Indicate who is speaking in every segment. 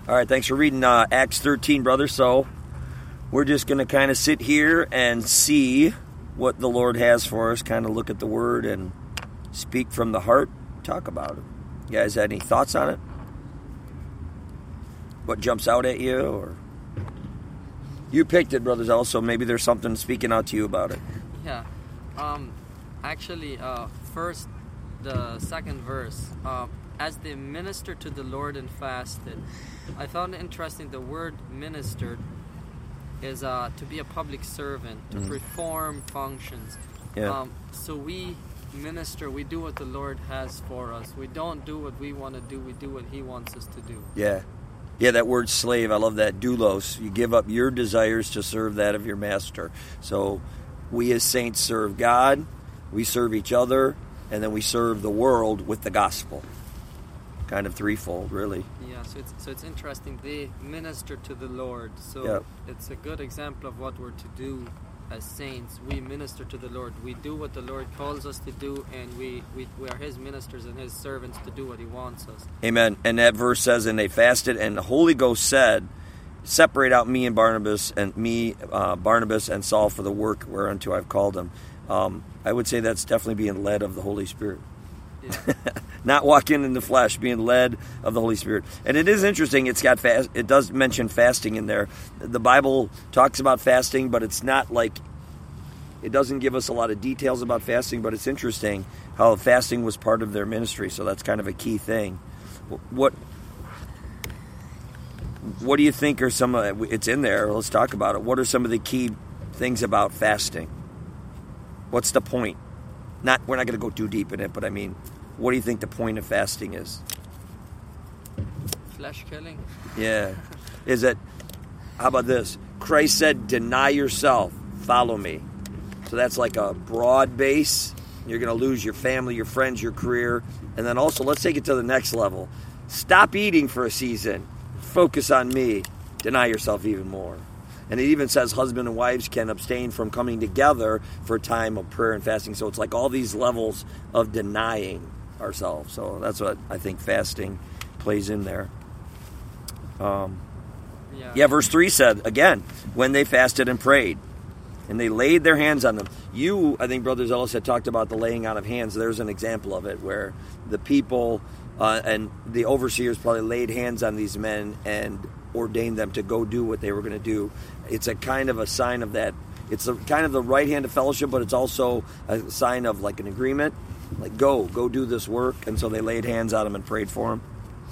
Speaker 1: All right, thanks for reading Acts 13, brother. So we're just going to kind of sit here and see what the Lord has for us, kind of look at the Word and speak from the heart, talk about it. You guys had any thoughts on it? What jumps out at you? Or you picked it, brothers, also. Maybe there's something speaking out to you about it.
Speaker 2: Yeah. Actually, first, the second verse. As they ministered to the Lord and fasted. I found it interesting. The word ministered is to be a public servant, to perform functions.
Speaker 1: Yeah.
Speaker 2: So we minister, we do what the Lord has for us. We don't do what we want to do, we do what He wants us to do.
Speaker 1: Yeah. Yeah, that word slave, I love that, doulos. You give up your desires to serve that of your master. So we as saints serve God, we serve each other, and then we serve the world with the gospel. Kind of threefold, really.
Speaker 2: Yeah, so it's interesting. They minister to the Lord. So
Speaker 1: Yep.
Speaker 2: It's a good example of what we're to do as saints. We minister to the Lord. We do what the Lord calls us to do, and we are His ministers and His servants to do what He wants us.
Speaker 1: Amen. And that verse says, and they fasted, and the Holy Ghost said, separate out me and Barnabas, Barnabas and Saul for the work whereunto I've called them. I would say that's definitely being led of the Holy Spirit.
Speaker 2: Yeah.
Speaker 1: Not walking in the flesh, being led of the Holy Spirit. And it is interesting, it does mention fasting in there. The Bible talks about fasting, but it's not like, it doesn't give us a lot of details about fasting, but it's interesting how fasting was part of their ministry, so that's kind of a key thing. What do you think are some of, it's in there, let's talk about it. What are some of the key things about fasting? What's the point? We're not going to go too deep in it, but I mean, what do you think the point of fasting is?
Speaker 2: Flesh killing.
Speaker 1: Yeah. Is it, how about this? Christ said, deny yourself, follow me. So that's like a broad base. You're going to lose your family, your friends, your career. And then also, let's take it to the next level. Stop eating for a season. Focus on me. Deny yourself even more. And it even says husband and wives can abstain from coming together for a time of prayer and fasting. So it's like all these levels of denying ourselves. So that's what I think fasting plays in there. Yeah, verse 3 said, again, when they fasted and prayed, and they laid their hands on them. I think Brother Ellis had talked about the laying on of hands. There's an example of it where the people and the overseers probably laid hands on these men and ordained them to go do what they were going to do. It's a kind of a sign of that. It's a kind of the right hand of fellowship, but it's also a sign of like an agreement. Like, go do this work. And so they laid hands on him and prayed for him.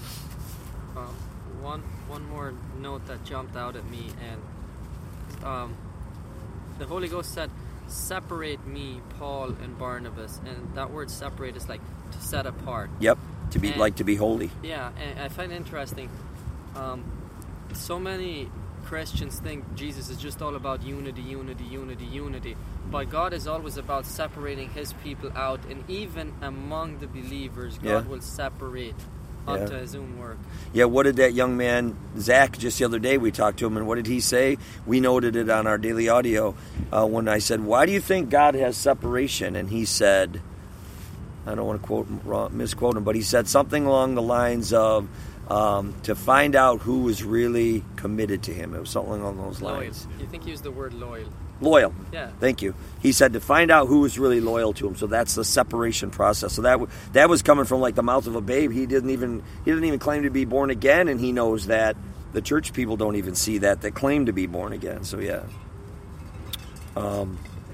Speaker 2: One more note that jumped out at me, and the Holy Ghost said, separate me, Paul and Barnabas. And that word separate is like to set apart.
Speaker 1: Yep, to be holy.
Speaker 2: Yeah, and I find it interesting. So many Christians think Jesus is just all about unity. But God is always about separating His people out, and even among the believers, God will separate unto His own work.
Speaker 1: Yeah, what did that young man, Zach, just the other day we talked to him, and what did he say? We noted it on our daily audio when I said, why do you think God has separation? And he said, I don't want to misquote him, but he said something along the lines of, to find out who was really committed to him. It was something along those lines.
Speaker 2: Loyal. You think he used the word loyal?
Speaker 1: Loyal.
Speaker 2: Yeah.
Speaker 1: Thank you. He said to find out who was really loyal to him. So that's the separation process. So that was coming from like the mouth of a babe. He didn't even claim to be born again, and he knows that the church people don't even see that claim to be born again. So yeah. How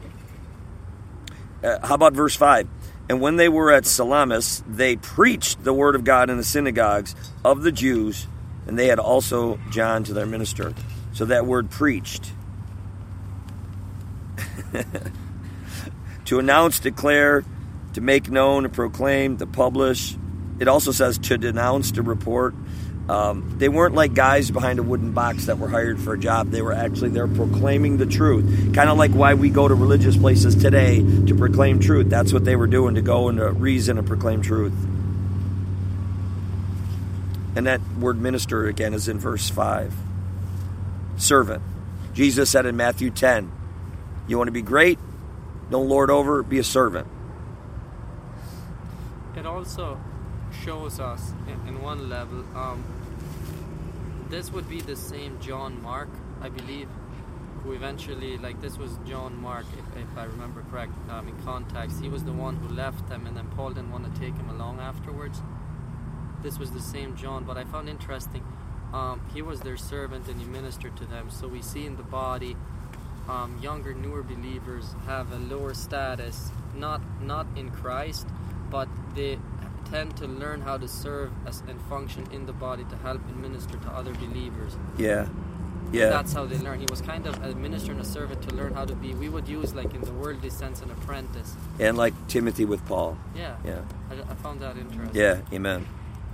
Speaker 1: about verse 5? And when they were at Salamis, they preached the word of God in the synagogues of the Jews, and they had also John to their minister. So that word preached. To announce, declare, to make known, to proclaim, to publish. It also says to denounce, to report. They weren't like guys behind a wooden box that were hired for a job. They're proclaiming the truth. Kind of like why we go to religious places today to proclaim truth. That's what they were doing, to go and to reason and proclaim truth. And that word minister, again, is in verse 5. Servant. Jesus said in Matthew 10, you want to be great? Don't lord over, be a servant.
Speaker 2: It also shows us, in one level, this would be the same John Mark, I believe, who eventually, like, this was John Mark, if I remember correct, in context. He was the one who left them, and then Paul didn't want to take him along afterwards. This was the same John, but I found interesting, he was their servant and he ministered to them. So we see in the body, younger, newer believers have a lower status, not in Christ, but they tend to learn how to serve and function in the body to help and minister to other believers.
Speaker 1: Yeah.
Speaker 2: That's how they learn. He was kind of a minister and a servant to learn how to be, we would use, like, in the worldly sense, an apprentice.
Speaker 1: And like Timothy with Paul.
Speaker 2: Yeah. I found that interesting.
Speaker 1: Yeah, amen.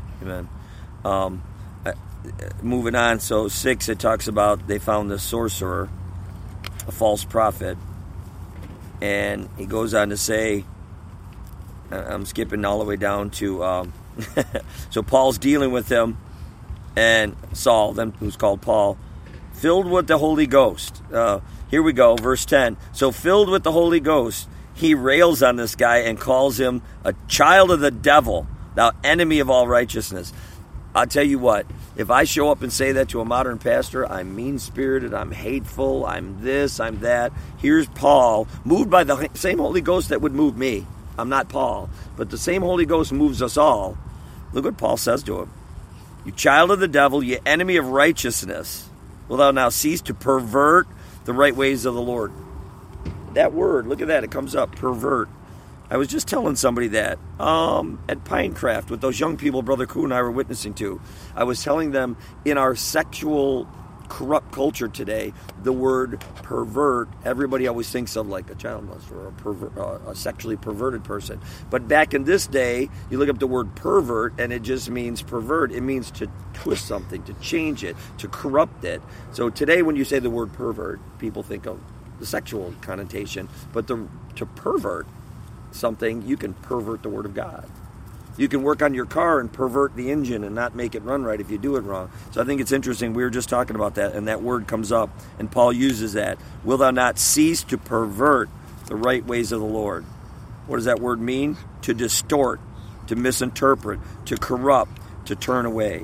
Speaker 1: Moving on, so 6, it talks about they found the sorcerer, a false prophet, and he goes on to say, I'm skipping all the way down to, so Paul's dealing with him, and Saul, then who's called Paul, filled with the Holy Ghost. Here we go, verse 10. So filled with the Holy Ghost, he rails on this guy and calls him a child of the devil, thou enemy of all righteousness. I'll tell you what, if I show up and say that to a modern pastor, I'm mean-spirited, I'm hateful, I'm this, I'm that. Here's Paul, moved by the same Holy Ghost that would move me. I'm not Paul, but the same Holy Ghost moves us all. Look what Paul says to him. You child of the devil, you enemy of righteousness, will thou now cease to pervert the right ways of the Lord? That word, look at that, it comes up, pervert. I was just telling somebody that at Pinecraft with those young people Brother Koo and I were witnessing to. I was telling them in our sexual corrupt culture today, the word pervert, everybody always thinks of like a child molester or a sexually perverted person. But back in this day, you look up the word pervert and it just means pervert. It means to twist something, to change it, to corrupt it. So today when you say the word pervert, people think of the sexual connotation. But to pervert something, you can pervert the Word of God. You can work on your car and pervert the engine and not make it run right if you do it wrong. So I think it's interesting. We were just talking about that, and that word comes up, and Paul uses that. Will thou not cease to pervert the right ways of the Lord? What does that word mean? To distort, to misinterpret, to corrupt, to turn away.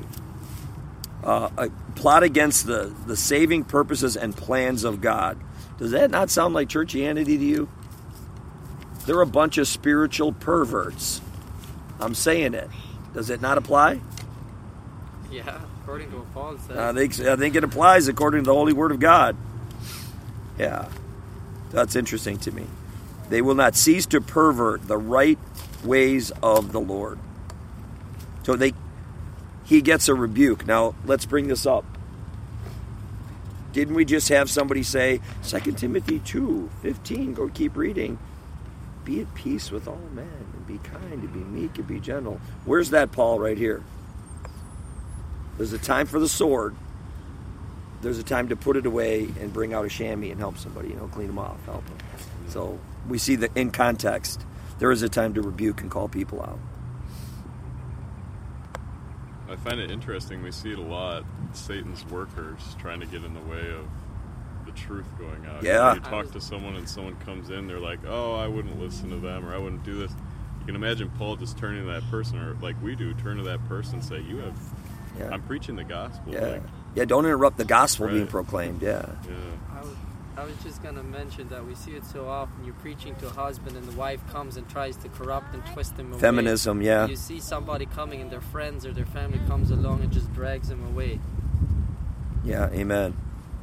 Speaker 1: A plot against the saving purposes and plans of God. Does that not sound like churchianity to you? They're a bunch of spiritual perverts. I'm saying it. Does it not apply?
Speaker 2: Yeah, according to what Paul says.
Speaker 1: I think it applies according to the Holy Word of God. Yeah. That's interesting to me. They will not cease to pervert the right ways of the Lord. So he gets a rebuke. Now, let's bring this up. Didn't we just have somebody say, 2 Timothy 2:15, go keep reading. Be at peace with all men, and be kind, and be meek, and be gentle. Where's that, Paul, right here? There's a time for the sword. There's a time to put it away and bring out a chamois and help somebody, clean them off, help them. So we see that in context, there is a time to rebuke and call people out.
Speaker 3: I find it interesting. We see it a lot. Satan's workers trying to get in the way of the truth going out.
Speaker 1: Yeah.
Speaker 3: You talk to someone and someone comes in, they're like, oh, I wouldn't listen to them, or I wouldn't do this. You can imagine Paul just turning to that person, or like we do, turn to that person and say, I'm preaching the gospel.
Speaker 1: Yeah, don't interrupt the gospel being proclaimed. Yeah.
Speaker 2: I was just going to mention that we see it so often. You're preaching to a husband and the wife comes and tries to corrupt and twist him away.
Speaker 1: Feminism, yeah.
Speaker 2: You see somebody coming and their friends or their family comes along and just drags him away.
Speaker 1: Yeah, amen.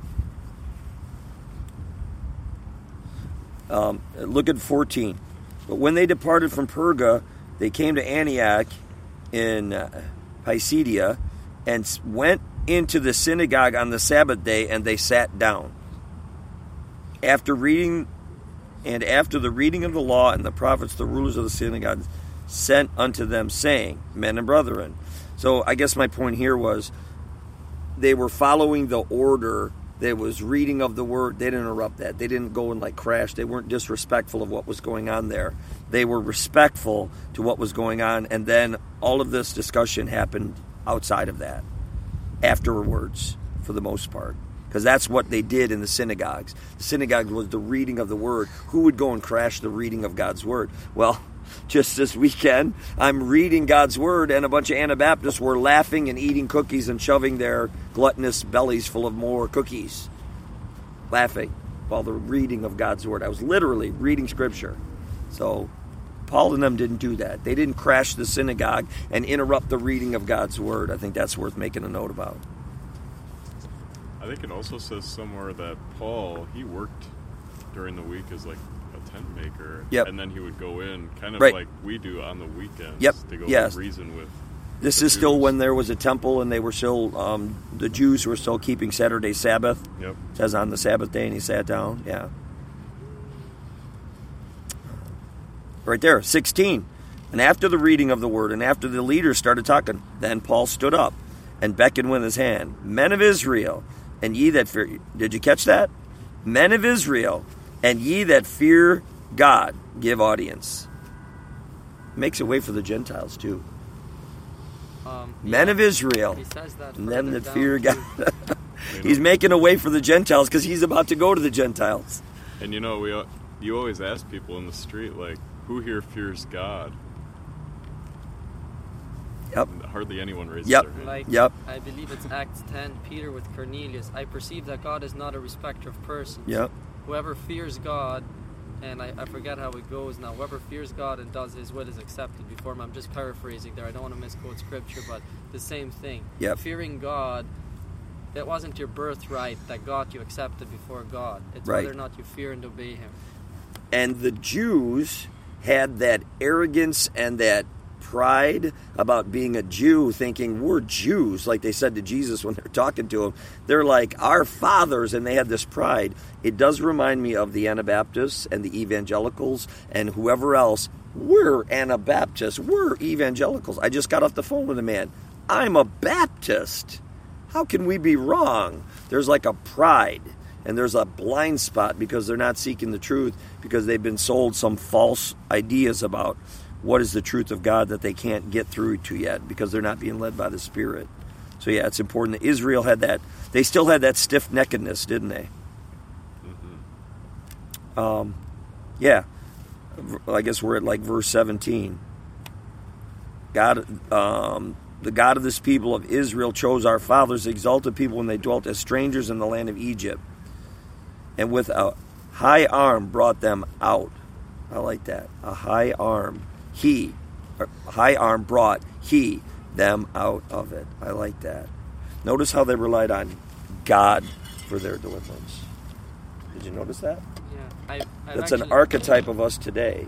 Speaker 1: Look at 14. But when they departed from Perga, they came to Antioch in Pisidia and went into the synagogue on the Sabbath day, and they sat down. After the reading of the law and the prophets, the rulers of the synagogue sent unto them, saying, men and brethren. So I guess my point here was they were following the order. There was reading of the word. They didn't interrupt that. They didn't go and crash. They weren't disrespectful of what was going on there. They were respectful to what was going on. And then all of this discussion happened outside of that, afterwards, for the most part. Because that's what they did in the synagogues. The synagogue was the reading of the word. Who would go and crash the reading of God's word? Well, Just this weekend, I'm reading God's Word, and a bunch of Anabaptists were laughing and eating cookies and shoving their gluttonous bellies full of more cookies. Laughing while the reading of God's Word. I was literally reading Scripture. So Paul and them didn't do that. They didn't crash the synagogue and interrupt the reading of God's Word. I think that's worth making a note about.
Speaker 3: I think it also says somewhere that Paul, he worked during the week as like a tent maker.
Speaker 1: Yep.
Speaker 3: And then he would go in kind of
Speaker 1: right.
Speaker 3: like we do on the weekends
Speaker 1: yep.
Speaker 3: to go
Speaker 1: yes.
Speaker 3: reason with
Speaker 1: This
Speaker 3: the
Speaker 1: is still
Speaker 3: Jews.
Speaker 1: when there was a temple and they were still, the Jews were still keeping Saturday Sabbath.
Speaker 3: Yep.
Speaker 1: It says on the Sabbath day and he sat down. Yeah. Right there, 16. And after the reading of the word and after the leaders started talking, then Paul stood up and beckoned with his hand. Men of Israel, and ye that fear... Did you catch that? Men of Israel, and ye that fear God, give audience. Makes a way for the Gentiles, too. Men of Israel,
Speaker 2: He says that
Speaker 1: and them
Speaker 2: further
Speaker 1: that
Speaker 2: down,
Speaker 1: fear
Speaker 2: too.
Speaker 1: God. He's making a way for the Gentiles because he's about to go to the Gentiles.
Speaker 3: And you always ask people in the street, like, who here fears God?
Speaker 1: Yep.
Speaker 3: And hardly anyone raises
Speaker 1: Yep.
Speaker 3: their hand.
Speaker 2: Like,
Speaker 1: Yep.
Speaker 2: I believe it's Acts 10, Peter with Cornelius. I perceive that God is not a respecter of persons.
Speaker 1: Yep.
Speaker 2: Whoever fears God, and I forget how it goes now, whoever fears God and does his will is accepted before him. I'm just paraphrasing there. I don't want to misquote scripture, but the same thing.
Speaker 1: Yep.
Speaker 2: Fearing God, it wasn't your birthright that got you accepted before God. It's
Speaker 1: Right.
Speaker 2: whether or not you fear and obey him.
Speaker 1: And the Jews had that arrogance and that pride about being a Jew, thinking we're Jews, like they said to Jesus when they're talking to him. They're like our fathers, and they had this pride. It does remind me of the Anabaptists and the evangelicals and whoever else. We're Anabaptists. We're evangelicals. I just got off the phone with a man. I'm a Baptist. How can we be wrong? There's like a pride. And there's a blind spot because they're not seeking the truth, because they've been sold some false ideas about what is the truth of God that they can't get through to yet because they're not being led by the Spirit. So yeah, it's important that Israel had that. They still had that stiff-neckedness, didn't they?
Speaker 3: Mm-hmm.
Speaker 1: Yeah. I guess we're at like verse 17. God, the God of this people of Israel chose our fathers, exalted people when they dwelt as strangers in the land of Egypt, and with a high arm brought them out. I like that. A high arm. High arm brought he them out of it. I like that. Notice how they relied on God for their deliverance. Did you notice that?
Speaker 2: Yeah,
Speaker 1: That's an archetype of us today.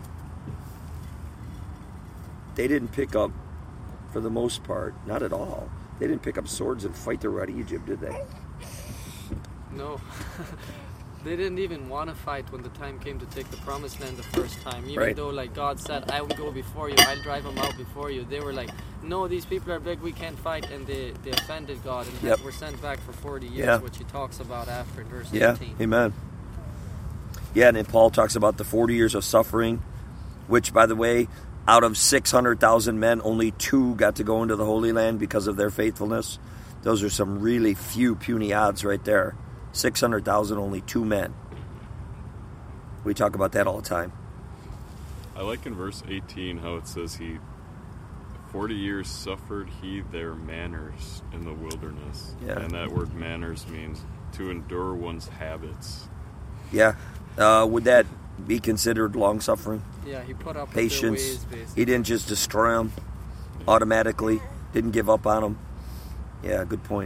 Speaker 1: They didn't pick up, for the most part, not at all. They didn't pick up swords and fight their way out of Egypt, did they?
Speaker 2: No. They didn't even want to fight when the time came to take the promised land the first time. Even though, like, God said, I will go before you, I'll drive them out before you. They were like, no, these people are big, we can't fight. And they offended God and were sent back for 40 years, which he talks about after in verse 18.
Speaker 1: Amen. Yeah, and then Paul talks about the 40 years of suffering, which, by the way, out of 600,000 men, only 2 got to go into the Holy Land because of their faithfulness. Those are some really few puny odds right there. 600,000, only 2 men. We talk about that all the time.
Speaker 3: I like in verse 18 how it says 40 years suffered he their manners in the wilderness.
Speaker 1: Yeah.
Speaker 3: And that word manners means to endure one's habits.
Speaker 1: Yeah. Would that be considered long-suffering?
Speaker 2: Yeah, he put up
Speaker 1: Patience.
Speaker 2: with their ways, basically.
Speaker 1: He didn't just destroy them automatically. Didn't give up on them. Yeah, good point.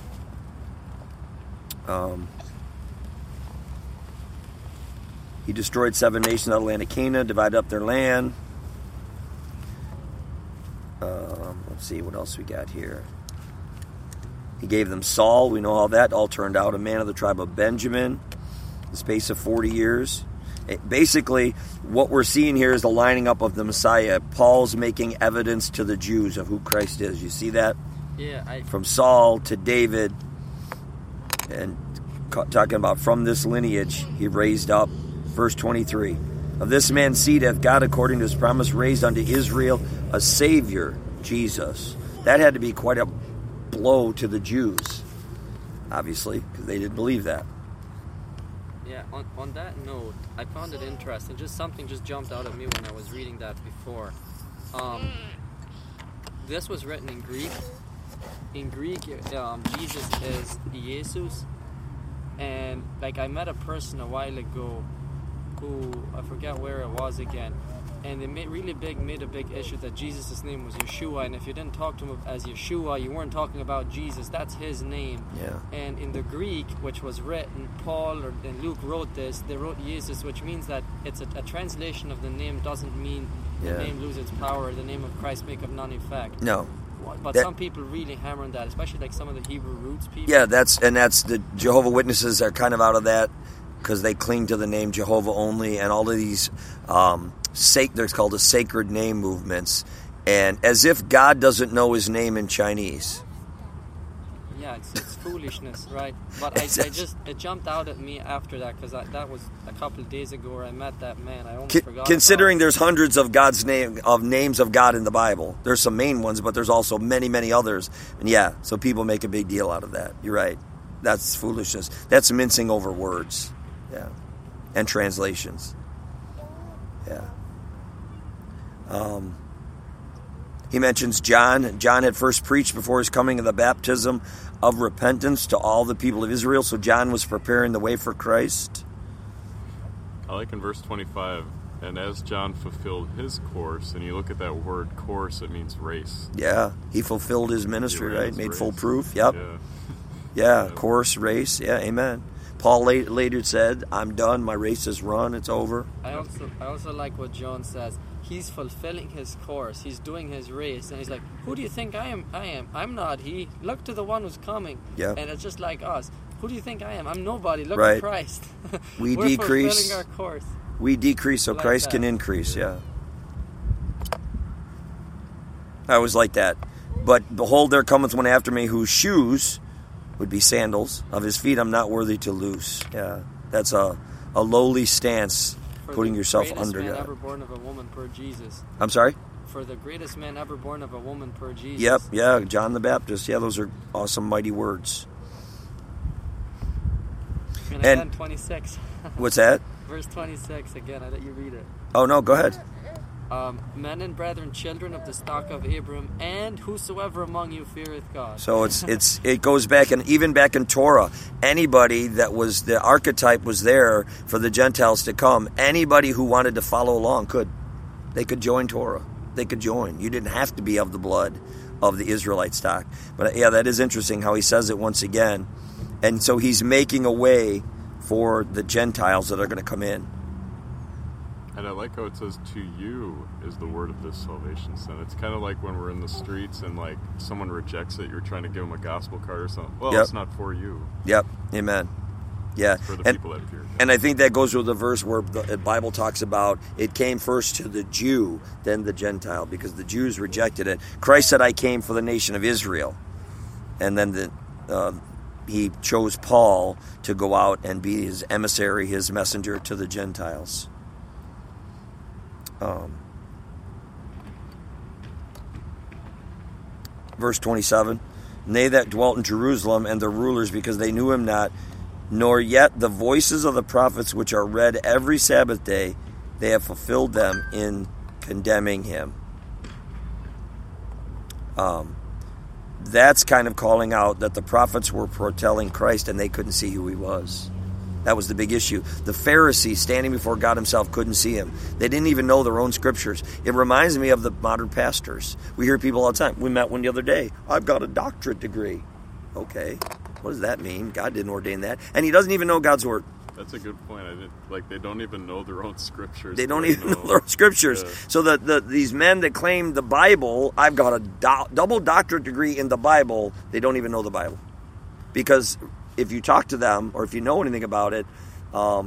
Speaker 1: He destroyed 7 nations out of the land of Canaan, divided up their land. Let's see what else we got here. He gave them Saul. We know how that all turned out. A man of the tribe of Benjamin. The space of 40 years. Basically, what we're seeing here is the lining up of the Messiah. Paul's making evidence to the Jews of who Christ is. You see that?
Speaker 2: Yeah.
Speaker 1: From Saul to David, and talking about from this lineage he raised up. Verse 23. Of this man's seed hath God, according to his promise, raised unto Israel a Savior, Jesus. That had to be quite a blow to the Jews, obviously, because they didn't believe that.
Speaker 2: Yeah, on that note, I found it interesting. Something just jumped out at me when I was reading that before. This was written in Greek. In Greek, Jesus is Jesus. And like I met a person a while ago who, I forget where it was again, and they made a big issue that Jesus' name was Yeshua, and if you didn't talk to him as Yeshua, you weren't talking about Jesus. That's his name.
Speaker 1: Yeah.
Speaker 2: And in the Greek, which was written, Paul and Luke wrote this, they wrote Jesus, which means that it's a translation of the name doesn't mean the name loses its power, the name of Christ make of none effect.
Speaker 1: No.
Speaker 2: But some people really hammer on that, especially like some of the Hebrew roots people.
Speaker 1: Yeah, that's the Jehovah Witnesses are kind of out of that because they cling to the name Jehovah only, and all of these they're called the sacred name movements, and as if God doesn't know his name in Chinese.
Speaker 2: Yeah, it's foolishness, right? But it jumped out at me after that because that was a couple of days ago where I met that man. I almost forgot.
Speaker 1: Considering there's hundreds of names of God in the Bible, there's some main ones, but there's also many, many others. And yeah, so people make a big deal out of that. You're right. That's foolishness. That's mincing over words. Yeah, and translations. Yeah. He mentions John. John had first preached before his coming of the baptism of repentance to all the people of Israel. So John was preparing the way for Christ.
Speaker 3: I like in verse 25, and as John fulfilled his course, and you look at that word course, it means race.
Speaker 1: Yeah, he fulfilled his ministry, right? Made full proof. Yep. Yeah, course, race. Yeah, amen. Paul later said, I'm done, my race is run, it's over.
Speaker 2: I also like what John says. He's fulfilling his course. He's doing his race. And he's like, who do you think I am? I'm not he. Look to the one who's coming.
Speaker 1: Yeah.
Speaker 2: And it's just like us. Who do you think I am? I'm nobody. Look at Christ.
Speaker 1: We're
Speaker 2: decrease. Fulfilling our course.
Speaker 1: We decrease so like Christ that. Can increase, yeah. I was like that. But behold, there cometh one after me whose shoes would be sandals. Of his feet I'm not worthy to loose. Yeah. That's a lowly stance. Putting yourself under God.
Speaker 2: Ever born of a woman per Jesus.
Speaker 1: I'm sorry?
Speaker 2: For the greatest man ever born of a woman per Jesus.
Speaker 1: Yep, yeah, John the Baptist. Yeah, those are awesome, mighty words.
Speaker 2: And again, 26.
Speaker 1: What's that?
Speaker 2: Verse 26 again. I let you read it.
Speaker 1: Oh, no, go ahead.
Speaker 2: Men and brethren, children of the stock of Abram, and whosoever among you feareth God.
Speaker 1: So it goes back, and even back in Torah, anybody that was the archetype was there for the Gentiles to come. Anybody who wanted to follow along they could join Torah. They could join. You didn't have to be of the blood of the Israelite stock. But yeah, that is interesting how he says it once again. And so he's making a way for the Gentiles that are going to come in.
Speaker 3: And I like how it says, to you is the word of this salvation sent. It's kind of like when we're in the streets and like someone rejects it, you're trying to give them a gospel card or something. Well, It's not for you.
Speaker 1: Yep, amen. Yeah,
Speaker 3: it's for the people that fear God.
Speaker 1: And I think that goes with the verse where the Bible talks about it came first to the Jew, then the Gentile, because the Jews rejected it. Christ said, I came for the nation of Israel. And then he chose Paul to go out and be his emissary, his messenger to the Gentiles. Verse 27, and they that dwelt in Jerusalem and the rulers, because they knew him not, nor yet the voices of the prophets which are read every Sabbath day, they have fulfilled them in condemning him. That's kind of calling out that the prophets were foretelling Christ and they couldn't see who he was. That was the big issue. The Pharisees standing before God himself couldn't see him. They didn't even know their own scriptures. It reminds me of the modern pastors. We hear people all the time. We met one the other day. I've got a doctorate degree. Okay. What does that mean? God didn't ordain that. And he doesn't even know God's word.
Speaker 3: That's a good point. They don't even know their own scriptures.
Speaker 1: They don't even know their own scriptures. Yeah. So these men that claim the Bible, I've got a double doctorate degree in the Bible, they don't even know the Bible. Because if you talk to them, or if you know anything about it, I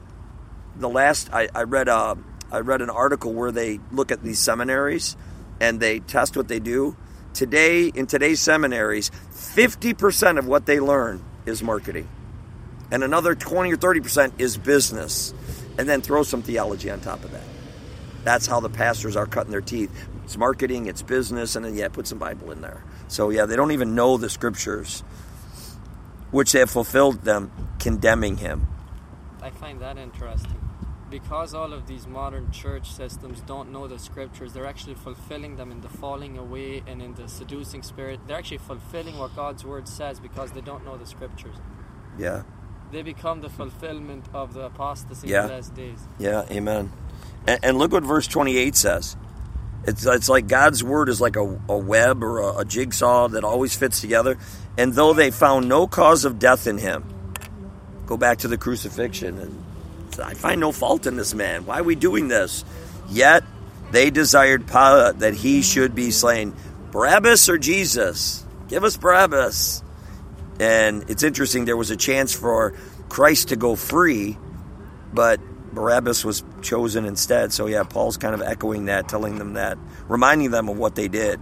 Speaker 1: read an article where they look at these seminaries and they test what they do. In today's seminaries, 50% of what they learn is marketing, and another 20 or 30% is business, and then throw some theology on top of that. That's how the pastors are cutting their teeth. It's marketing, it's business, and then put some Bible in there. So they don't even know the scriptures, which they have fulfilled them, condemning him.
Speaker 2: I I find that interesting. Because all of these modern church systems don't know the scriptures, they're actually fulfilling them in the falling away and in the seducing spirit. They're actually fulfilling what God's word says because they don't know the scriptures.
Speaker 1: Yeah.
Speaker 2: They become the fulfillment of the apostasy
Speaker 1: Yeah.
Speaker 2: in the last days.
Speaker 1: Yeah, amen. And look what verse 28 says. It's like God's word is like a web or a jigsaw that always fits together. And though they found no cause of death in him, go back to the crucifixion and I find no fault in this man. Why are we doing this? Yet they desired Pilate that he should be slain. Barabbas or Jesus? Give us Barabbas. And it's interesting, there was a chance for Christ to go free, but Barabbas was chosen instead. So yeah, Paul's kind of echoing that, telling them that, reminding them of what they did.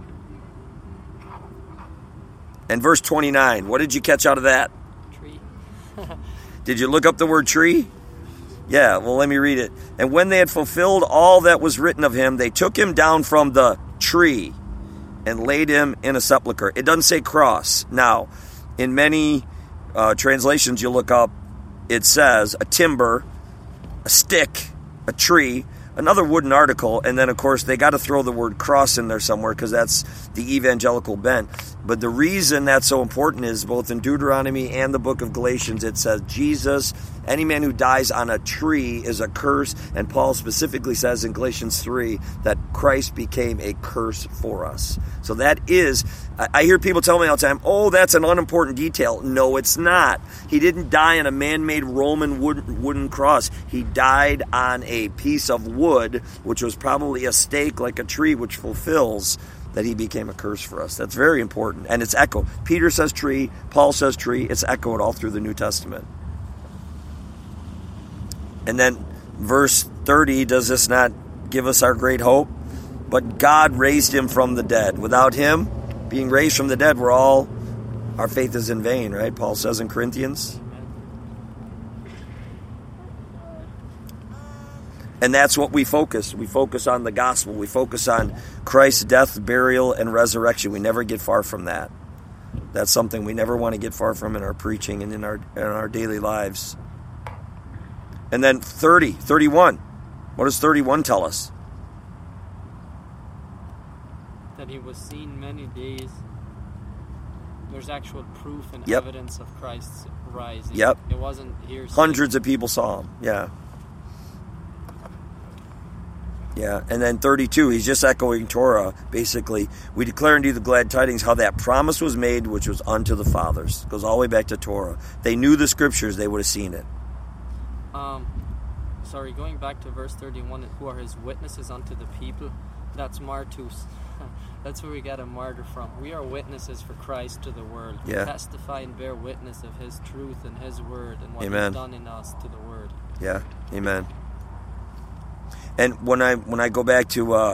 Speaker 1: And verse 29, what did you catch out of that?
Speaker 2: Tree.
Speaker 1: Did you look up the word tree? Yeah, well, let me read it. And when they had fulfilled all that was written of him, they took him down from the tree and laid him in a sepulcher. It doesn't say cross. Now, in many translations you look up, it says a timber, a stick, a tree, another wooden article, and then, of course, they got to throw the word cross in there somewhere because that's the evangelical bent. But the reason that's so important is both in Deuteronomy and the book of Galatians, it says Jesus, any man who dies on a tree is a curse, and Paul specifically says in Galatians 3 that Christ became a curse for us. So that is, I hear people tell me all the time, oh, that's an unimportant detail. No, it's not. He didn't die on a man-made Roman wooden cross. He died on a piece of wood, which was probably a stake like a tree, which fulfills that he became a curse for us. That's very important. And it's echoed. Peter says tree, Paul says tree. It's echoed all through the New Testament. And then verse 30, does this not give us our great hope? But God raised him from the dead. Without him being raised from the dead, our faith is in vain, right? Paul says in Corinthians. And that's what we focus. We focus on the gospel. We focus on Christ's death, burial, and resurrection. We never get far from that. That's something we never want to get far from in our preaching and in our daily lives. And then 31. What does 31 tell us?
Speaker 2: That he was seen many days. There's actual proof and
Speaker 1: Yep.
Speaker 2: evidence of Christ's rising.
Speaker 1: Yep.
Speaker 2: It wasn't hearsay.
Speaker 1: Hundreds of people saw him. Yeah. Yeah, and then 32, he's just echoing Torah, basically. We declare unto you the glad tidings, how that promise was made, which was unto the fathers. Goes all the way back to Torah. They knew the scriptures, they would have seen it.
Speaker 2: Going back to verse 31, who are his witnesses unto the people, that's martus. That's where we get a martyr from. We are witnesses for Christ to the world.
Speaker 1: Yeah.
Speaker 2: We testify and bear witness of his truth and his word and what
Speaker 1: Amen.
Speaker 2: he's done in us to the word.
Speaker 1: Yeah, amen. And when I go back to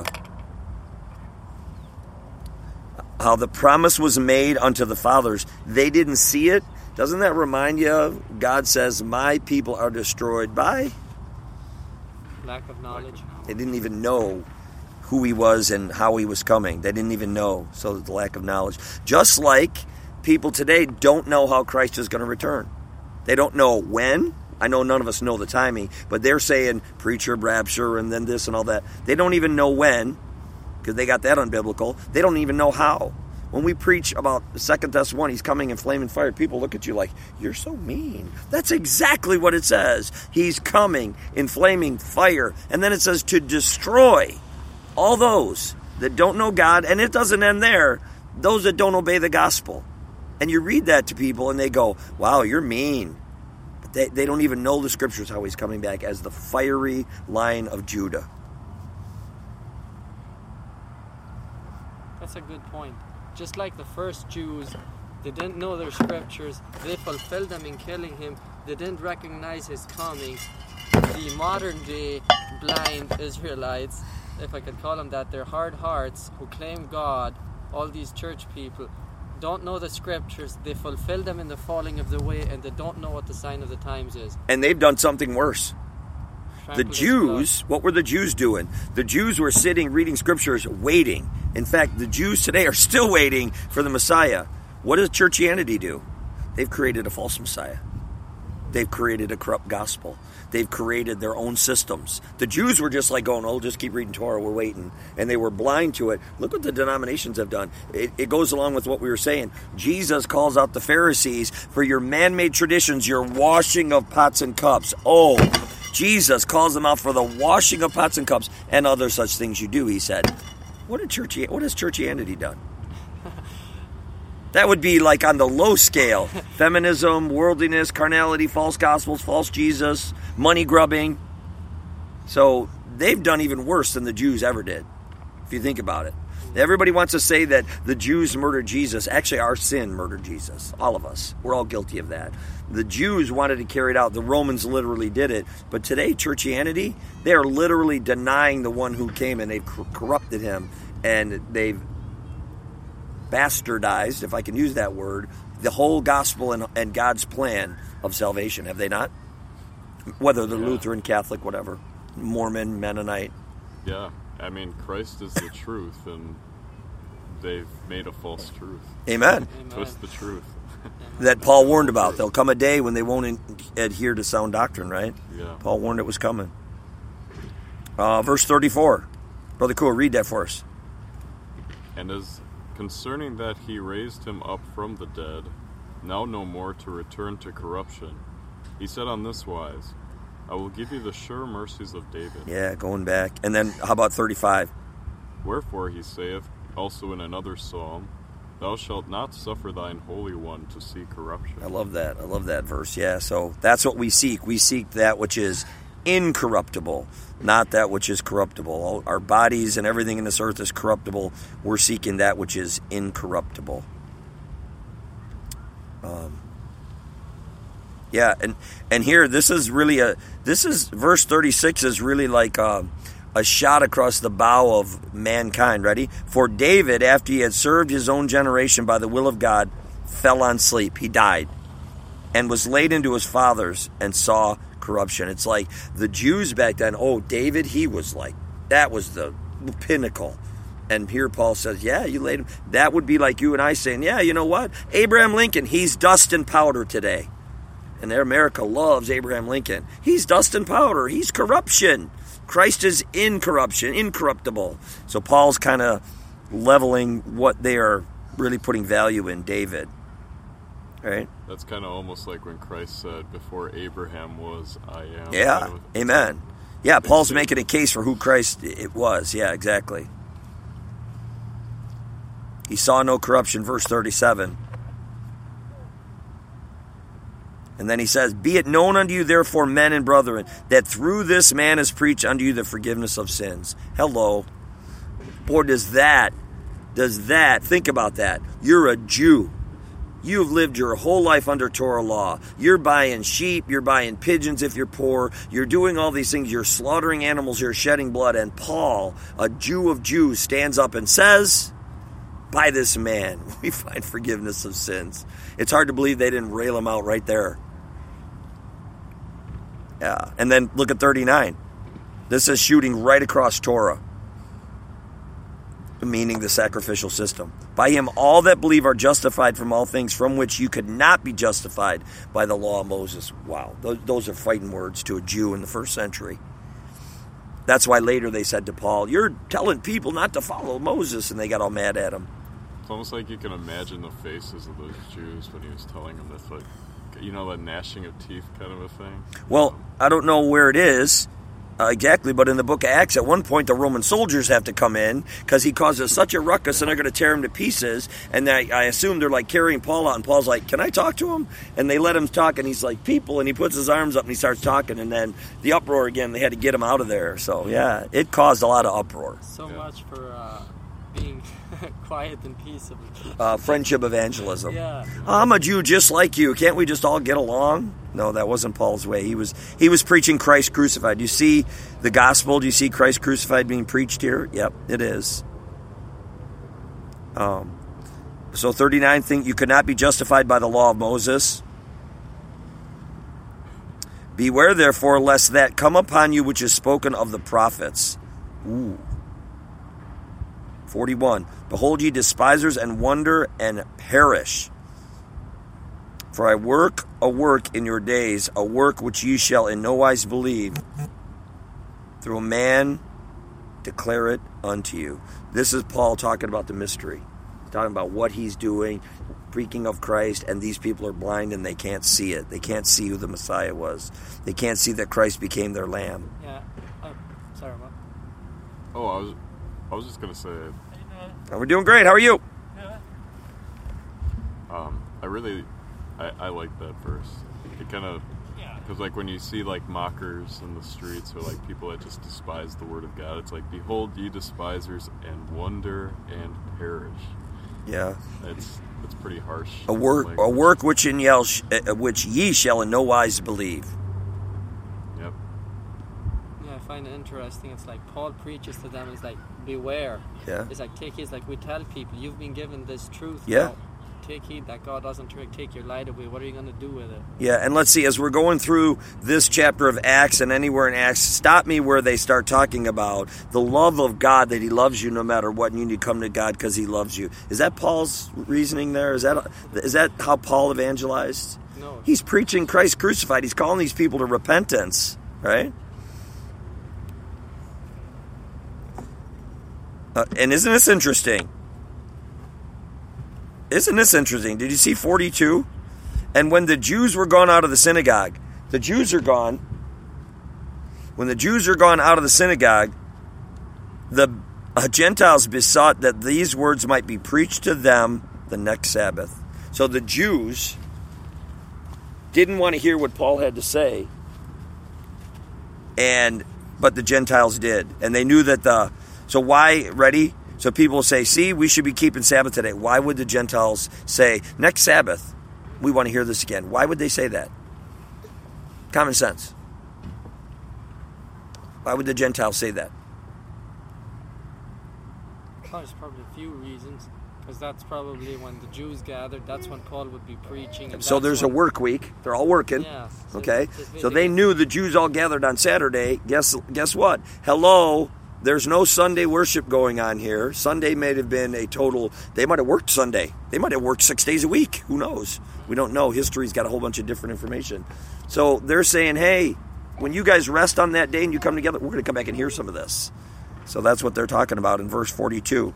Speaker 1: how the promise was made unto the fathers, they didn't see it. Doesn't that remind you of God says, my people are destroyed by?
Speaker 2: Lack of knowledge.
Speaker 1: They didn't even know who he was and how he was coming. They didn't even know. So the lack of knowledge. Just like people today don't know how Christ is going to return. They don't know when. I know none of us know the timing, but they're saying preacher, rapture, and then this and all that. They don't even know when, because they got that unbiblical. They don't even know how. When we preach about 2 Thess 1, he's coming in flaming fire, people look at you like, you're so mean. That's exactly what it says. He's coming in flaming fire. And then it says to destroy all those that don't know God. And it doesn't end there. Those that don't obey the gospel. And you read that to people and they go, wow, you're mean. But they don't even know the scriptures how he's coming back as the fiery Lion of Judah.
Speaker 2: That's a good point. Just like the first Jews, they didn't know their scriptures. They fulfilled them in killing him. They didn't recognize his coming. The modern day blind Israelites, if I could call them that, their hard hearts who claim God, all these church people, don't know the scriptures. They fulfill them in the falling of the way, and they don't know what the sign of the times is.
Speaker 1: And they've done something worse. The Jews, what were the Jews doing? The Jews were sitting, reading scriptures, waiting. In fact, the Jews today are still waiting for the Messiah. What does churchianity do? They've created a false Messiah. They've created a corrupt gospel. They've created their own systems. The Jews were just like going, just keep reading Torah, we're waiting. And they were blind to it. Look what the denominations have done. It goes along with what we were saying. Jesus calls out the Pharisees for your man-made traditions, your washing of pots and cups. Jesus calls them out for the washing of pots and cups and other such things you do, he said. What has churchianity done? That would be like on the low scale. Feminism, worldliness, carnality, false gospels, false Jesus, money grubbing. So they've done even worse than the Jews ever did, if you think about it. Everybody wants to say that the Jews murdered Jesus. Actually, our sin murdered Jesus. All of us. We're all guilty of that. The Jews wanted to carry it out. The Romans literally did it. But today, churchianity, they are literally denying the one who came, and they've corrupted him. And they've bastardized, if I can use that word, the whole gospel and God's plan of salvation. Have they not? Whether they're Lutheran, Catholic, whatever. Mormon, Mennonite.
Speaker 3: Yeah. I mean, Christ is the truth, and they've made a false truth.
Speaker 1: Amen.
Speaker 3: Twist the truth.
Speaker 1: That Paul warned about. There'll come a day when they won't adhere to sound doctrine, right?
Speaker 3: Yeah.
Speaker 1: Paul warned it was coming. Verse 34. Brother Cool, read that for us.
Speaker 3: And as concerning that he raised him up from the dead, now no more to return to corruption, he said on this wise, I will give you the sure mercies of David.
Speaker 1: Yeah, going back. And then how about 35?
Speaker 3: Wherefore he saith also in another psalm, Thou shalt not suffer thine Holy One to see corruption.
Speaker 1: I love that. I love that verse. Yeah, so that's what we seek. We seek that which is incorruptible, not that which is corruptible. Our bodies and everything in this earth is corruptible. We're seeking that which is incorruptible. Yeah, and here, this is verse 36 is really like a shot across the bow of mankind. Ready? For David, after he had served his own generation by the will of God, fell on sleep. He died and was laid into his fathers and saw corruption. It's like the Jews back then, David, he was like, that was the pinnacle. And here Paul says, yeah, you laid him. That would be like you and I saying, yeah, you know what? Abraham Lincoln, he's dust and powder today. And America loves Abraham Lincoln. He's dust and powder. He's corruption. Christ is incorruption, incorruptible. So Paul's kind of leveling what they are really putting value in David. Right?
Speaker 3: That's kind of almost like when Christ said, before Abraham was, I am.
Speaker 1: Yeah, amen. Yeah, Paul's making a case for who Christ it was. Yeah, exactly. He saw no corruption, verse 37. And then he says, Be it known unto you, therefore, men and brethren, that through this man is preached unto you the forgiveness of sins. Hello. Boy, does that, think about that. You're a Jew. You've lived your whole life under Torah law. You're buying sheep. You're buying pigeons if you're poor. You're doing all these things. You're slaughtering animals. You're shedding blood. And Paul, a Jew of Jews, stands up and says, by this man, we find forgiveness of sins. It's hard to believe they didn't rail him out right there. Yeah. And then look at 39. This is shooting right across Torah, meaning the sacrificial system. By him all that believe are justified from all things from which you could not be justified by the law of Moses. Wow. Those are fighting words to a Jew in the first century. That's why later they said to Paul, you're telling people not to follow Moses, and they got all mad at him.
Speaker 3: It's almost like you can imagine the faces of those Jews when he was telling them this, like, a gnashing of teeth kind of a thing.
Speaker 1: Well, I don't know where it is exactly, but in the book of Acts, at one point, the Roman soldiers have to come in because he causes such a ruckus, and they're going to tear him to pieces. And I assume they're like carrying Paul out, and Paul's like, can I talk to him? And they let him talk, and he's like, people, and he puts his arms up and he starts talking, and then the uproar again, they had to get him out of there. So, yeah, it caused a lot of uproar.
Speaker 2: So much for being quiet and peaceable.
Speaker 1: Friendship evangelism.
Speaker 2: Yeah.
Speaker 1: I'm a Jew just like you. Can't we just all get along? No, that wasn't Paul's way. He was preaching Christ crucified. Do you see the gospel? Do you see Christ crucified being preached here? Yep, it is. So 39, think you could not be justified by the law of Moses. Beware, therefore, lest that come upon you which is spoken of the prophets. Ooh. 41. Behold, ye despisers, and wonder, and perish. For I work a work in your days, a work which ye shall in no wise believe. Through a man declare it unto you. This is Paul talking about the mystery. He's talking about what he's doing, speaking of Christ, and these people are blind and they can't see it. They can't see who the Messiah was. They can't see that Christ became their lamb.
Speaker 2: Yeah. Sorry, Mom.
Speaker 3: Oh, I was just gonna say.
Speaker 1: Oh, we're doing great. How are you?
Speaker 3: I like that verse. It kind of, because like when you see like mockers in the streets or like people that just despise the word of God, it's like, behold ye despisers, and wonder and perish.
Speaker 1: Yeah.
Speaker 3: It's pretty harsh.
Speaker 1: A work which ye shall in no wise believe.
Speaker 3: Yep.
Speaker 2: Yeah, I find it interesting. It's like Paul preaches to them. It's like, beware.
Speaker 1: Yeah.
Speaker 2: It's like, we tell people, you've been given this truth.
Speaker 1: Yeah.
Speaker 2: Now, take heed that God doesn't take your light away. What are you going to do with it?
Speaker 1: Yeah, and let's see, as we're going through this chapter of Acts and anywhere in Acts, stop me where they start talking about the love of God, that he loves you no matter what, and you need to come to God because he loves you. Is that Paul's reasoning there? Is that how Paul evangelized?
Speaker 2: No.
Speaker 1: He's preaching Christ crucified. He's calling these people to repentance, right? And isn't this interesting? Isn't this interesting? Did you see 42? And when the Jews were gone out of the synagogue, the Jews are gone. When the Jews are gone out of the synagogue, the Gentiles besought that these words might be preached to them the next Sabbath. So the Jews didn't want to hear what Paul had to say, but the Gentiles did. And they knew that so why, ready? So people say, see, we should be keeping Sabbath today. Why would the Gentiles say, next Sabbath, we want to hear this again? Why would they say that? Common sense. Why would the Gentiles say that?
Speaker 2: Well, there's probably a few reasons. Because that's probably when the Jews gathered. That's when Paul would be preaching. And
Speaker 1: so there's a work week. They're all working.
Speaker 2: Yeah.
Speaker 1: Okay. So they knew the Jews all gathered on Saturday. Guess what? Hello. There's no Sunday worship going on here. Sunday may have been they might have worked Sunday. They might have worked 6 days a week. Who knows? We don't know. History's got a whole bunch of different information. So they're saying, hey, when you guys rest on that day and you come together, we're going to come back and hear some of this. So that's what they're talking about in verse 42.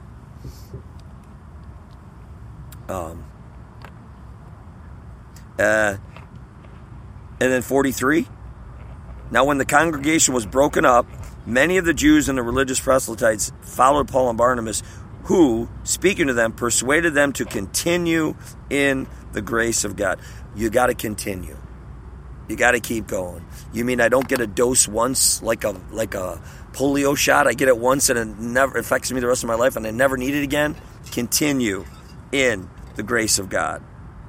Speaker 1: And then 43. Now when the congregation was broken up, many of the Jews and the religious proselytes followed Paul and Barnabas, who, speaking to them, persuaded them to continue in the grace of God. You got to continue. You got to keep going. You mean I don't get a dose once, like a polio shot? I get it once and it never affects me the rest of my life, and I never need it again? Continue in the grace of God.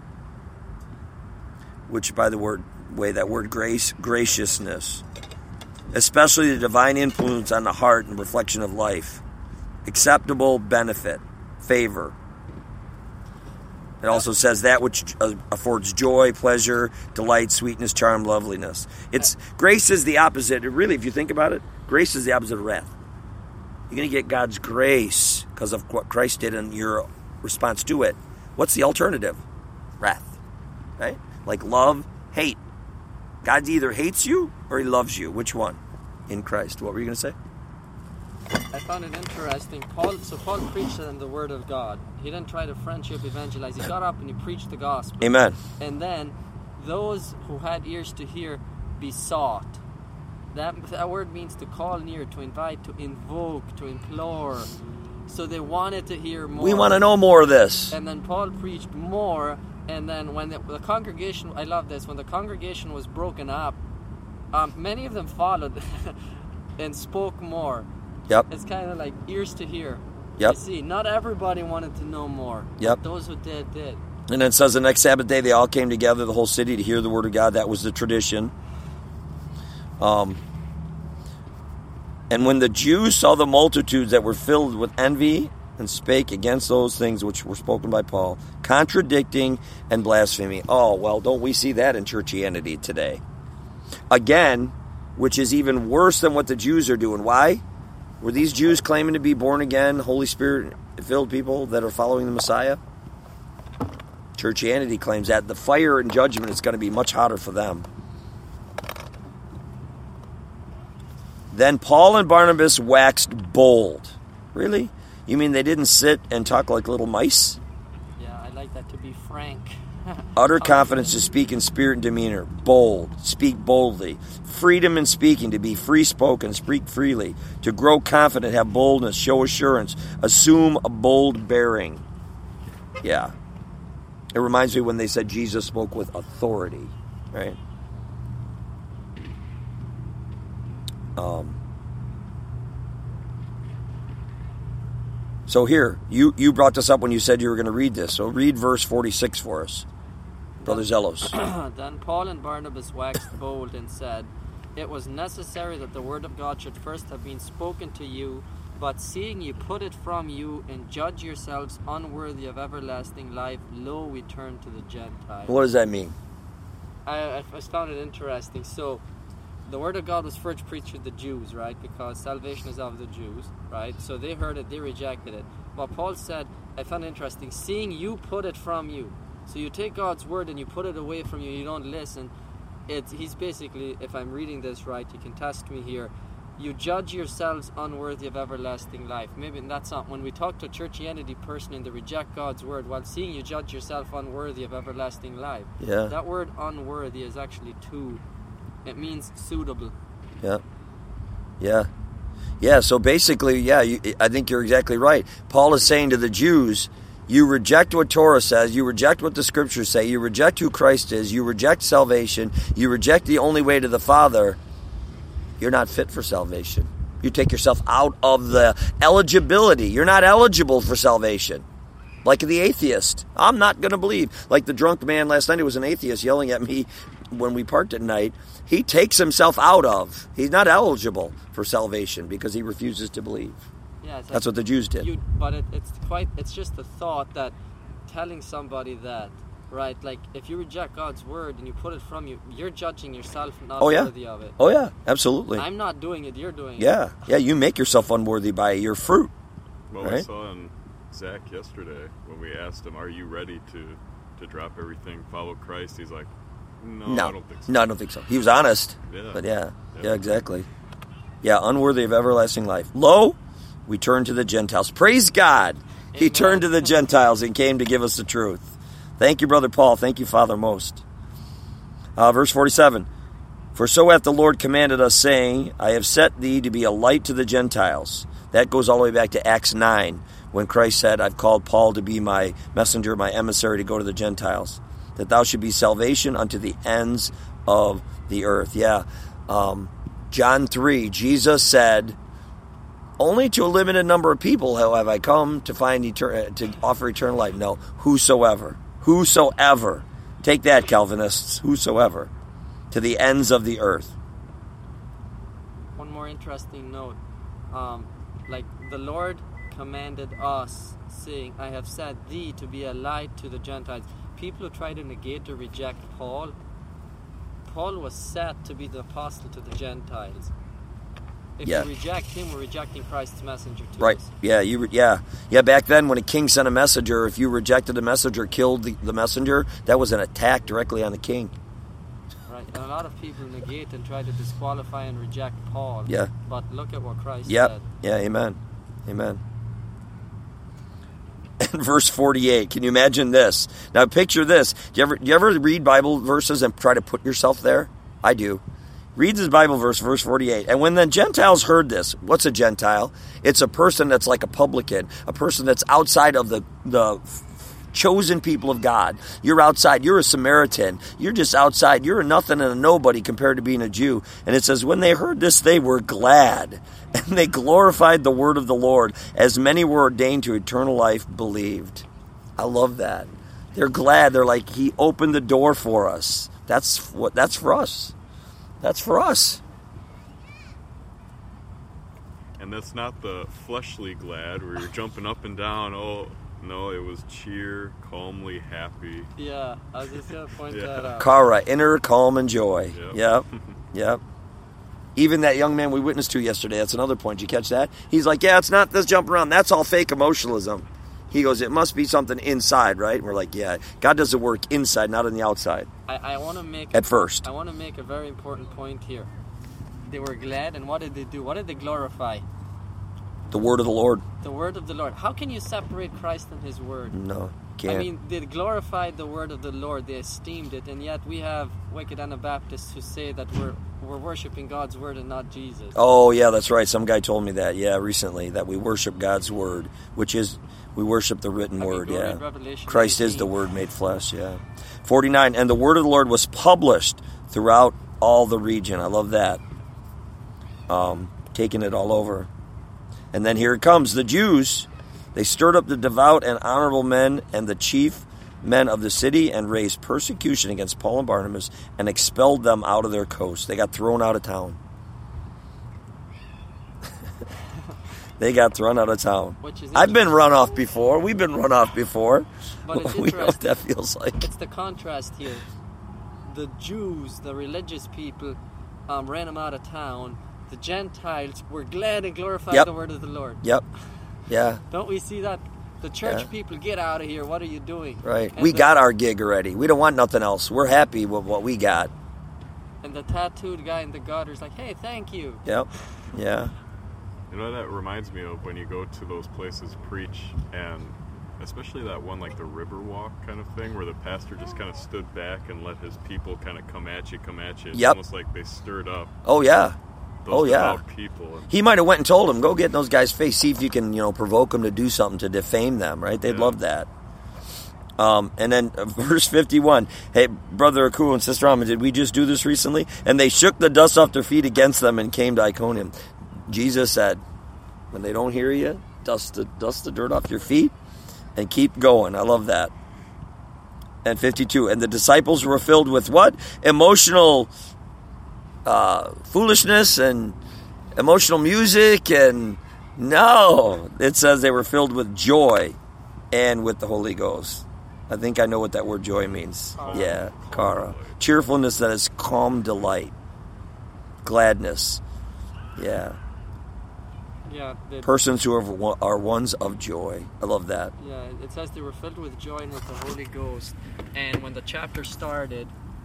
Speaker 1: Which, by the way, that word grace, graciousness. Especially the divine influence on the heart and reflection of life. Acceptable benefit, favor. It also says that which affords joy, pleasure, delight, sweetness, charm, loveliness. Grace is the opposite. Really, if you think about it, grace is the opposite of wrath. You're going to get God's grace because of what Christ did and your response to it. What's the alternative? Wrath. Right? Like love, hate. God either hates you or he loves you. Which one? In Christ. What were you going to say?
Speaker 2: I found it interesting. Paul preached to them the word of God. He didn't try to friendship evangelize. He got up and he preached the gospel.
Speaker 1: Amen.
Speaker 2: And then those who had ears to hear besought. That word means to call near, to invite, to invoke, to implore. So they wanted to hear more.
Speaker 1: We want to know more of this.
Speaker 2: And then Paul preached more. And then when the congregation, I love this, when the congregation was broken up, many of them followed and spoke more.
Speaker 1: Yep.
Speaker 2: It's kind of like ears to hear.
Speaker 1: Yep.
Speaker 2: You see, not everybody wanted to know more.
Speaker 1: Yep.
Speaker 2: Those who did.
Speaker 1: And then it says the next Sabbath day they all came together, the whole city, to hear the word of God. That was the tradition. And when the Jews saw the multitudes that were filled with envy and spake against those things which were spoken by Paul, contradicting and blaspheming. Oh, well, don't we see that in churchianity today? Again, which is even worse than what the Jews are doing. Why? Were these Jews claiming to be born again, Holy Spirit-filled people that are following the Messiah? Churchianity claims that. The fire and judgment is going to be much hotter for them. Then Paul and Barnabas waxed bold. Really? You mean they didn't sit and talk like little mice?
Speaker 2: Yeah, I like that, to be frank.
Speaker 1: Utter confidence to speak in spirit and demeanor. Bold. Speak boldly. Freedom in speaking. To be free-spoken. Speak freely. To grow confident. Have boldness. Show assurance. Assume a bold bearing. Yeah. It reminds me when they said Jesus spoke with authority. Right? So here, you brought this up when you said you were going to read this. So read verse 46 for us, Brother Zelos.
Speaker 2: Then Paul and Barnabas waxed bold and said, "It was necessary that the word of God should first have been spoken to you, but seeing you put it from you and judge yourselves unworthy of everlasting life, lo, we turn to the Gentiles."
Speaker 1: What does that mean?
Speaker 2: I found it interesting. So, the word of God was first preached to the Jews, right? Because salvation is of the Jews, right? So they heard it, they rejected it. But Paul said, I found it interesting, seeing you put it from you. So you take God's word and you put it away from you, you don't listen. He's basically, if I'm reading this right, you can test me here, you judge yourselves unworthy of everlasting life. Maybe that's not, when we talk to a churchianity person and they reject God's word, while seeing you judge yourself unworthy of everlasting life.
Speaker 1: Yeah.
Speaker 2: That word unworthy is actually two. It means suitable.
Speaker 1: Yeah, so basically, I think you're exactly right. Paul is saying to the Jews, you reject what Torah says, you reject what the Scriptures say, you reject who Christ is, you reject salvation, you reject the only way to the Father, you're not fit for salvation. You take yourself out of the eligibility. You're not eligible for salvation. Like the atheist. I'm not going to believe. Like the drunk man last night who was an atheist yelling at me when we parked at night. He takes himself out of. He's not eligible for salvation because he refuses to believe.
Speaker 2: Yeah,
Speaker 1: that's what the Jews did.
Speaker 2: But it's just a thought that telling somebody that, right? Like if you reject God's word and you put it from you, you're judging yourself not worthy of it.
Speaker 1: Oh yeah, absolutely.
Speaker 2: I'm not doing it, you're doing it.
Speaker 1: Yeah, you make yourself unworthy by your fruit.
Speaker 3: Well,
Speaker 1: right?
Speaker 3: We saw in Zach yesterday when we asked him, are you ready to drop everything, follow Christ? He's like, no, I don't think so.
Speaker 1: No, I don't think so. He was honest.
Speaker 3: Yeah.
Speaker 1: But yeah, exactly. Yeah, unworthy of everlasting life. Lo, we turn to the Gentiles. Praise God. Amen. He turned to the Gentiles and came to give us the truth. Thank you, Brother Paul. Thank you, Father Most. Verse 47. For so hath the Lord commanded us, saying, I have set thee to be a light to the Gentiles. That goes all the way back to Acts 9, when Christ said, I've called Paul to be my messenger, my emissary to go to the Gentiles, that thou should be salvation unto the ends of the earth. Yeah. John 3, Jesus said, only to a limited number of people have I come to find to offer eternal life. No, whosoever. Whosoever. Take that, Calvinists. Whosoever. To the ends of the earth.
Speaker 2: One more interesting note. Like the Lord commanded us, saying, I have set thee to be a light to the Gentiles. People who try to negate or reject Paul was set to be the apostle to the Gentiles. If you reject him, we're rejecting Christ's messenger to
Speaker 1: right.
Speaker 2: us.
Speaker 1: Yeah. Back then, when a king sent a messenger, if you rejected the messenger, killed the messenger, that was an attack directly on the king.
Speaker 2: Right. And a lot of people negate and try to disqualify and reject Paul.
Speaker 1: Yeah.
Speaker 2: But look at what Christ said.
Speaker 1: Yeah. Amen. And verse 48. Can you imagine this? Now picture this. Do you ever read Bible verses and try to put yourself there? I do. Read this Bible verse 48. And when the Gentiles heard this, what's a Gentile? It's a person that's like a publican, a person that's outside of the chosen people of God. You're outside. You're a Samaritan. You're just outside. You're a nothing and a nobody compared to being a Jew. And it says, when they heard this, they were glad. And they glorified the word of the Lord. As many were ordained to eternal life believed. I love that. They're glad. They're like, he opened the door for us. That's for us. That's for us.
Speaker 3: And that's not the fleshly glad where you're jumping up and down. Oh, no, it was cheer, calmly happy.
Speaker 2: Yeah, I was just going to point that out.
Speaker 1: Kara, inner calm and joy. Yep. Even that young man we witnessed to yesterday, that's another point. Did you catch that? He's like, yeah, it's not this jumping around. That's all fake emotionalism. He goes, it must be something inside, right? And we're like, yeah, God does the work inside, not on the outside.
Speaker 2: I want to make
Speaker 1: at first.
Speaker 2: I want to make a very important point here. They were glad, and what did they do? What did they glorify?
Speaker 1: The word of the Lord.
Speaker 2: The word of the Lord. How can you separate Christ and His word?
Speaker 1: No, can't.
Speaker 2: I mean, they glorified the word of the Lord. They esteemed it, and yet we have wicked Anabaptists who say that we're worshiping God's word and not Jesus.
Speaker 1: Oh, yeah, that's right. Some guy told me that, recently, that we worship God's word, which is, we worship the written word, Christ
Speaker 2: 18.
Speaker 1: is the word made flesh, 49, and the word of the Lord was published throughout all the region. I love that. Taking it all over. And then here it comes. The Jews, they stirred up the devout and honorable men and the chief men of the city and raised persecution against Paul and Barnabas and expelled them out of their coast. They got thrown out of town. They got thrown out of town. I've been run off before. We've been run off before.
Speaker 2: But it's
Speaker 1: we know what that feels like.
Speaker 2: It's the contrast here. The Jews, the religious people, ran them out of town. The Gentiles were glad and glorified the word of the Lord.
Speaker 1: Yep. Yeah.
Speaker 2: Don't we see that? The church people, get out of here. What are you doing?
Speaker 1: Right. And we got our gig already. We don't want nothing else. We're happy with what we got.
Speaker 2: And the tattooed guy in the gutter's like, hey, thank you.
Speaker 1: Yep. Yeah.
Speaker 3: You know, that reminds me of when you go to those places preach, and especially that one, like the Riverwalk kind of thing, where the pastor just kind of stood back and let his people kind of come at you. It's almost like they stirred up.
Speaker 1: Oh, yeah.
Speaker 3: Those devout people.
Speaker 1: He might have went and told them, go get in those guys' face, see if you can, provoke them to do something to defame them, right? They'd love that. And then verse 51, hey, Brother Aku and Sister Alma, did we just do this recently? And they shook the dust off their feet against them and came to Iconium. Jesus said, when they don't hear you, dust the dirt off your feet and keep going. I love that. And 52, and the disciples were filled with what? Emotional foolishness and emotional music, and no, it says they were filled with joy and with the Holy Ghost. I think I know what that word joy means. Kara. Cheerfulness that is calm delight. Gladness. Yeah. Persons who are ones of joy. I love that.
Speaker 2: Yeah, it says they were filled with joy and with the Holy Ghost. And when the chapter started,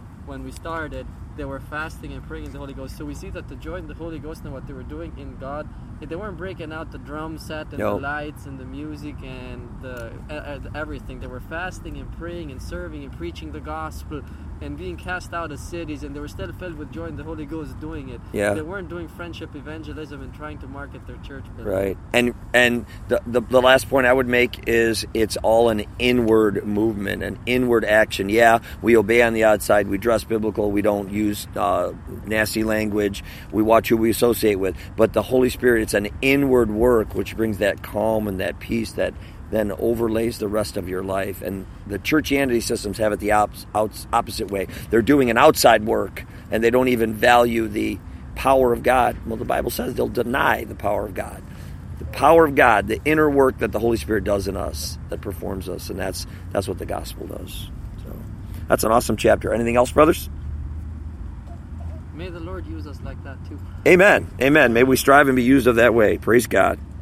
Speaker 2: they were fasting and praying in the Holy Ghost. So we see that the joy in the Holy Ghost and what they were doing in God, they weren't breaking out the drum set and the lights and the music and the everything. They were fasting and praying and serving and preaching the gospel and being cast out of cities, and they were still filled with joy in the Holy Ghost doing it.
Speaker 1: Yeah.
Speaker 2: They weren't doing friendship evangelism and trying to market their church building.
Speaker 1: Right. And the last point I would make is it's all an inward movement, an inward action. Yeah, we obey on the outside. We dress biblical. We don't use nasty language. We watch who we associate with. But the Holy Spirit, it's an inward work which brings that calm and that peace that then overlays the rest of your life. And the churchianity systems have it the opposite way. They're doing an outside work, and they don't even value the power of God. Well, the Bible says they'll deny the power of God. The power of God, the inner work that the Holy Spirit does in us, that performs us, and that's what the gospel does. So that's an awesome chapter. Anything else, brothers?
Speaker 2: May the Lord use us like that too.
Speaker 1: Amen. Amen. May we strive and be used of that way. Praise God.